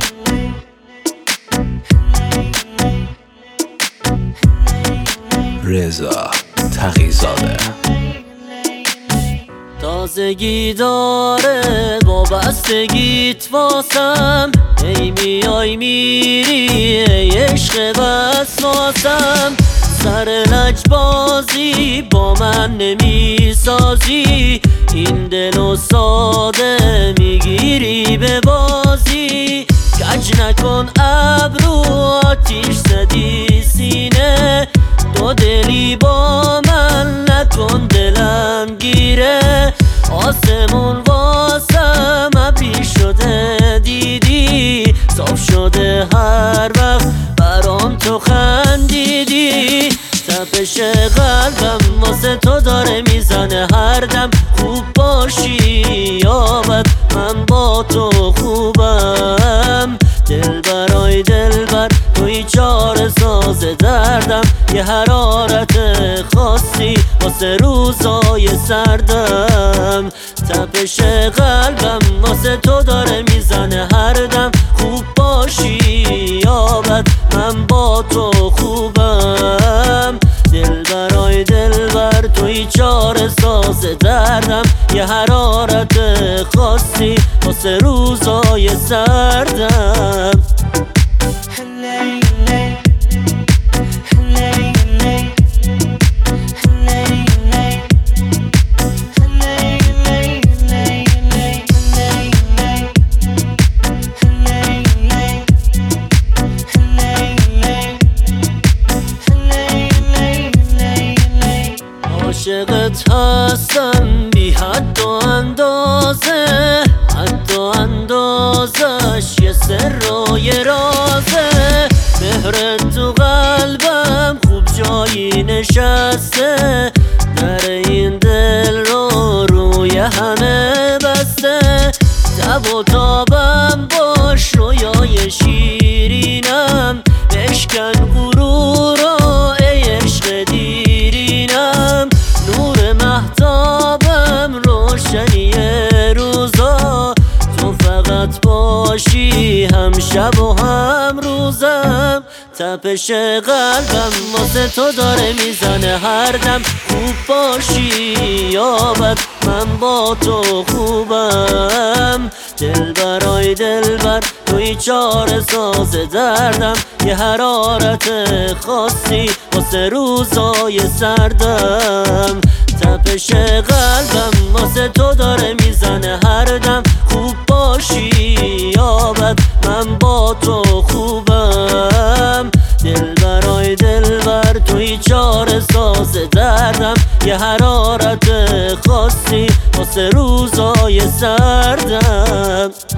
رضا تقی‌زاده. تازگی داره وابستگیت واسم، ای میای میری ای عشق وسواسم. سر لجبازی با من نمیسازی، این دلو ساده میگیری به بازی. کج نکن ابرو آتیش زدی سینه، دو دلی با من نکن دلم گیره. آسمون واسم ابری شده دیدی، صاف شده هر وقت برام تو خندیدی. تپش قلبم واسه تو داره میزنه هر دم، خوب باشی یا بد من با تو خوبم. دلبرای دلبر توی چاره ساز دردم، یه حرارت خاصی واسه روزای سردم. تپش قلبم واسه تو داره میزنه هر دم، خوب باشی یا بد من با تو خوبم. دلبرای دلبر توی چاره ساز دردم، یه حرارت خاصی واسه روزای سردم. عاشقت هستم بی حد و اندازه، حد و اندازش یه سر و یه رازه. مهرت تو قلبم خوب جایی نشسته، در این دل رو روی همه بسته. تب و تابم باش رویای شیرینم، بشکن غرور رو ای عشق دیرینم. نور مهتابم روشنی روزا، تو فقط باشی هم شب و هم روزم. تپش قلبم واسه تو داره میزنه هر دم، خوب باشی یا بد من با تو خوبم. دلبرای دلبر توی چاره ساز دردم، یه حرارت خاصی واسه روزای سردم. تپش قلبم واسه تو داره میزنه هر دم، خوب باشی یا بد من با تو خوبم. دلبرای دلبر توی چاره ساز دردم، یه حرارت خاصی واسه روزای سردم.